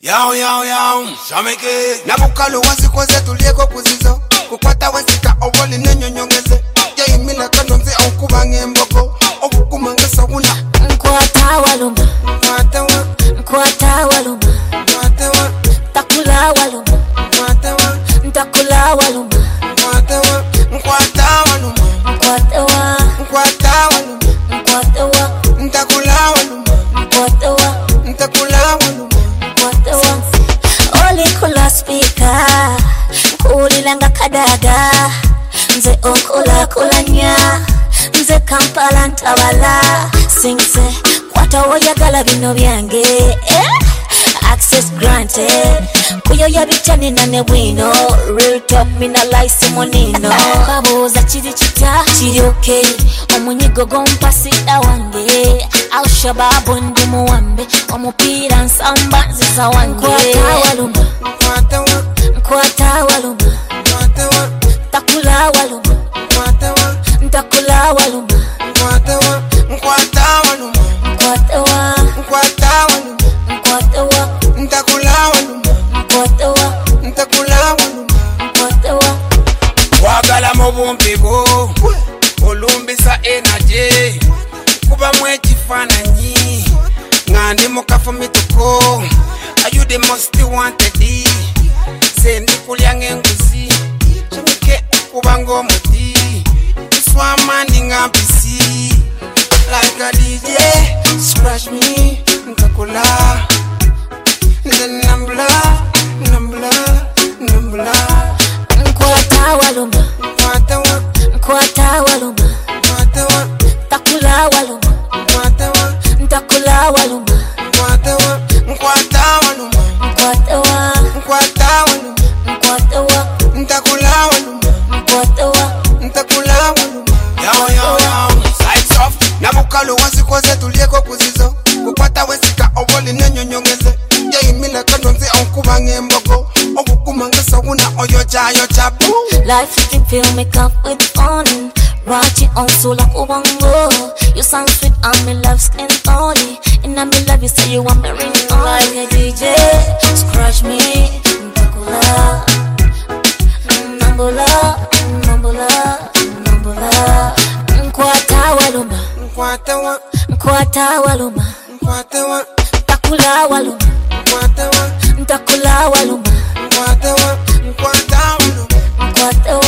Yao yao yao, shameke Nabukalo wasikoze tulieko kuzizo Kukwata wesika owoli nenyonyongeze Ya imila kanonzi au kubange mboko Obukumangesa una Nkwata waluma Nkwata wa Nkwata waluma Nkwata wa Takula waluma Nkwata wa Ntakula waluma Nkwata wa Nkwata waluma Nkwata wa Nkwata waluma Nkwata wa Ntakula waluma Nkwata wa Ntakula waluma Nkwata wa Oli kula speaker Kulilanga kadaga Nze okula kulanya Nze Kampala ntabala Singse kwata woyagala bino byange Access granted Kuyo yabichani na nebwino Real talk mina laisi monino Babuza chiri chita chiri okay Omunyigo gompasida wange Al shababu ndi muwambe Omupira nsamba nziza wange Nkwata waluma Nkwata wa Nkwata waluma Nkwata wa Takula waluma Nkwata wa Ntakula waluma Nkwata wa Nkwata waluma Nkwata wa Nkwata waluma Nkwata wa Ntakula waluma Nkwata wa Ntakula waluma Nkwata wa Wagala mubumbigo Olumbisa energy Kuba mwekifananyi Ngandi mukafu mituko Are you the most wanted? Sendi kulya ngenguzi Chimike kubango muti Swamani ngambisi Like a DJ Scratch me Ntakula Nambla Nambla Nambla Nkwata waluma Nkwata wa Nkwata waluma Nkwata wa Takula waluma Nkwata wa Ntakula waluma Nkwata wa Nkwata waluma Nkwata wa Nkwata waluma Nkwata wa Ntakula waluma Nkwata wa Ntakula waluma Yao yao yao Sides off Nabukalo wasikoze tulieko kuzizo Kukwata wesika owoli nenyonyongeze Ya imila kanonzi au kubange mboko Obukumangesa una oyocha chapu Life you can fill me up with fun Rachi on sula kubango You sound sweet and me love skin tony And I me love you say you want me ring on Like a DJ Scratch me Ntakula Nambula Nambula Nambula Nkwata waluma Nkwata wa Nkwata waluma Nkwata wa Takula waluma Nkwata wa Ntakula waluma Nkwata wa Nkwata waluma Nkwata